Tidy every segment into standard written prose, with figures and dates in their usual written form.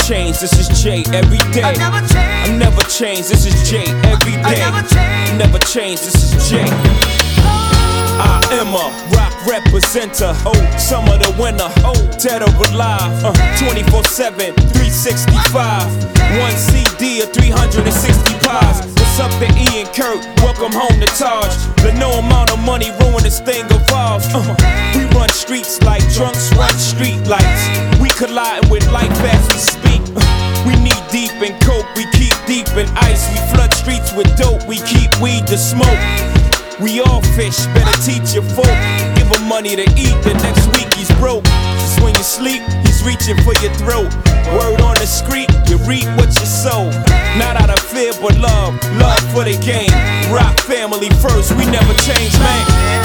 change, this is Jay every day. I never change, this is Jay every day. Never change, this is Jay. I am a rock representer, some of the winner, dead or alive, 24/7, 365, one CD or 360 pies. What's up to E and Kurt, welcome home to Taj. The no amount of money ruin this thing of ours. We run streets like drunks run street lights. We colliding with life as we speak. We knee deep in coke, we keep deep in ice. We flood streets with dope, we keep weed to smoke. We all fish, better teach your folk. Give him money to eat, the next week he's broke. Just when you sleep, he's reaching for your throat. Word on the street, you reap what you sow. Not out of fear, but love for the game. Rock family first, we never change, man.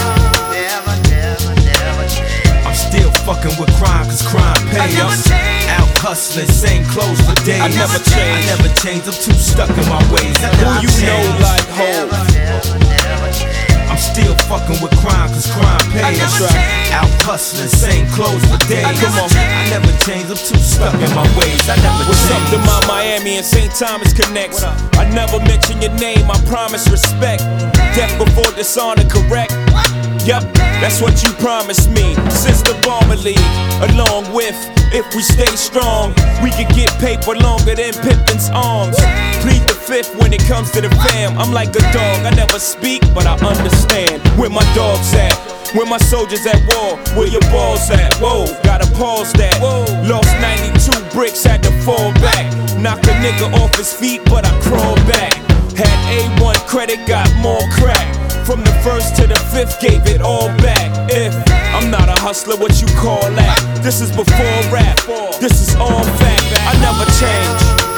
I'm still fucking with crime, cause crime pay us. Out hustling, same clothes for days. I never change. I never change, I'm too stuck in my ways. Who you know like Hov? I'm still fucking with crime, cause crime pays. Out hustling, same clothes for days. Come on. I never change, I'm too stuck in my ways. I never What's up change. to my Miami and St. Thomas connects? I never mention your name, I promise respect. Death before dishonor, correct? Yup, that's what you promised me. Since the Bomber League, along with, if we stay strong, we could get paper longer than Pippin's arms. Plead the fifth when it comes to the fam. I'm like a dog, I never speak, but I understand. Where my dogs at? Where my soldiers at war? Where your balls at? Whoa, gotta pause that. Lost 92 bricks, had to fall back. Knocked a nigga off his feet, but I crawled back. Had A1 credit, got more crack. From the first to the fifth, gave it all back. If I'm not a hustler, what you call that? This is before rap, this is all fact. I never change.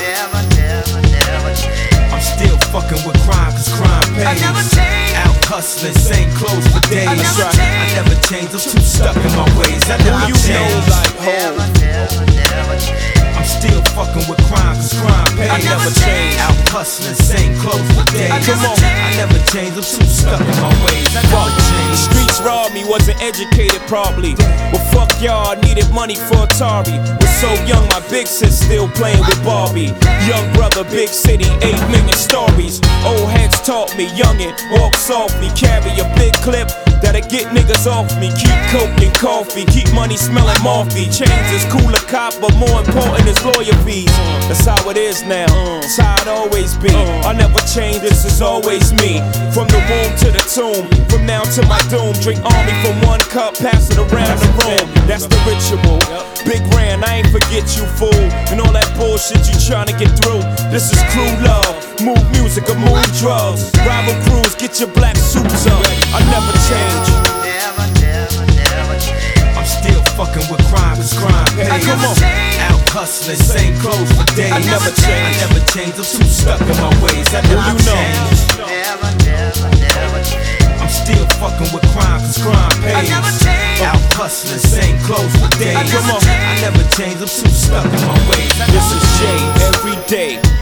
I'm still fucking with crime, cause crime pays. Out hustling, same clothes for days. I never change, I'm too stuck in my ways. I never Who you know change. like Hov? I'm still fucking with crime, cause crime pays. I never change. Out hustling, same clothes for days. Come on. I never change, I'm too stuck in my ways. I never The change. streets robbed me, wasn't educated probably. Well, fuck y'all, I needed money for Atari. Was so young, my big sis still playing with Barbie. Young brother, big city, 8 million stories. Old heads taught me, youngin', walk softly. Carry a big clip that'll get niggas off me. Keep coke and coffee, keep money smelling morphy. Change is cooler cop, but more important is lawyer fees. That's how it is now, it's how it always be. I never change, this is always me. From the womb to the tomb, from now to my doom. Drink army from one cup, pass it around the room. That's the ritual. Big Ran, I ain't forget you, fool. And all that bullshit you tryna get through. This is crew love, move music or move drugs. Rival crews, get your black suits up. I never change. I'm still fucking with crime, cause crime pays. Come on. Out hustling, same clothes for days. I never change. I never change, I'm too stuck in my ways. I never you know? change. I'm still fucking with crime, cause crime pays. Out hustling, same clothes for days. Come on. I never change, I'm too stuck in my ways. I This never is Jay change. every day.